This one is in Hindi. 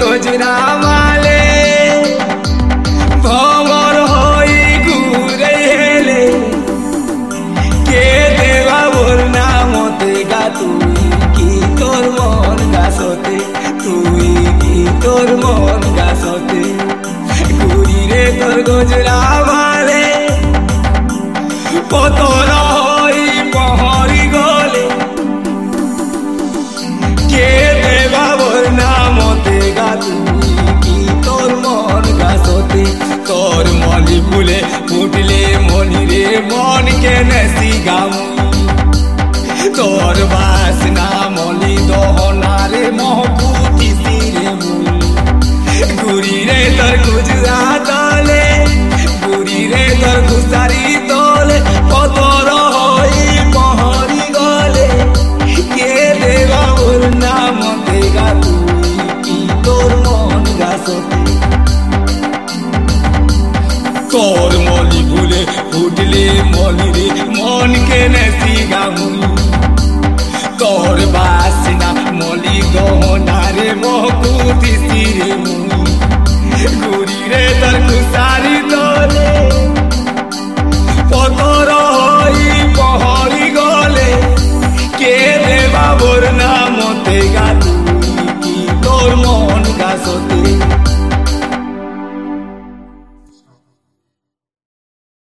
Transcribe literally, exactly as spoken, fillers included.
गोजरा माले भमर होई घुरे हेले के देवा बोल नामते गा तुई की तोर मन गासते तुई की तोर मन गासते घुरी रे तोर गोजरा माले पतरा होई पहरी गले के देवा बोल नामते गा तुई की तोर मन गासते तोर मली फूले फुटले मनी रे मन के नसी गाऊ तोर बासना मली दहना रे महकुती सिरे मुई गुरी रे तोर गुजरा तले गुरी रे तोर गुसारी तले पतर होई पहरी गले के देवा बोल नामते गा तुई की तोर मन गासते तोर मली फूले फुटले मली रे मन के नसी गाऊ तोर बासना मली गहना रे महकुती सिरे मुई गुरी रे तोर गुसारी